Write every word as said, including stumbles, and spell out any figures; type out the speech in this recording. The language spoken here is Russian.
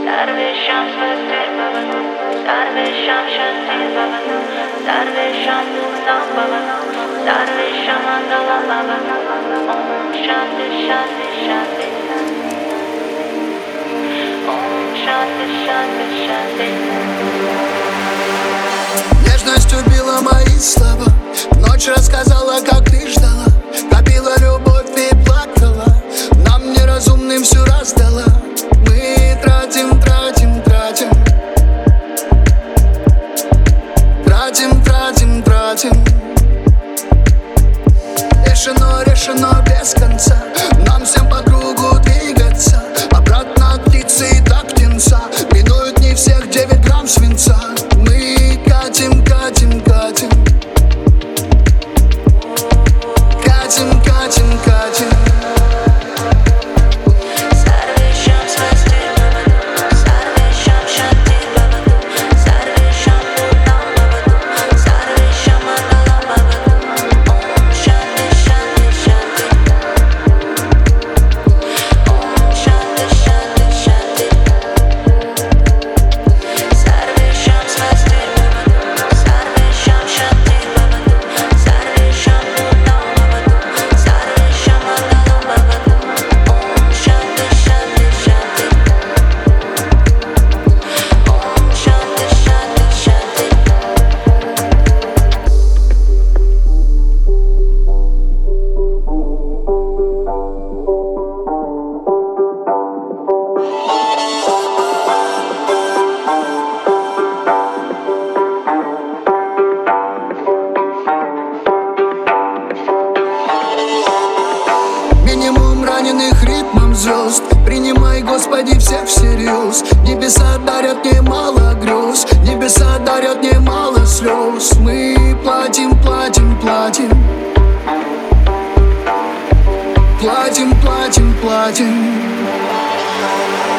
Sarvesham Swasti Bhavatu, Sarvesham Shanti Bhavatu, Sarvesham Purnam Bhavatu, Sarvesham Mangalam Bhavatu. Om Shanti Shanti Shanti. Om Shanti Shanti Shanti. Нежность убила мои слова, ночь рассказала, как ты ждала, копила любовь и плакала, нам неразумным все раздала. Мы тратим, тратим, тратим, тратим, тратим, тратим. Решено, решено без конца, нам всем по кругу двигаться, обратно от птицы и так птенца. Минуют не всех девять грамм свинца. Мы катим, катим, катим, катим, катим, катим. Раненых ритмом звезд, принимай, Господи, всех всерьез. Небеса дарят немало грез, небеса дарят немало слез. Мы платим, платим, платим, платим, платим, платим.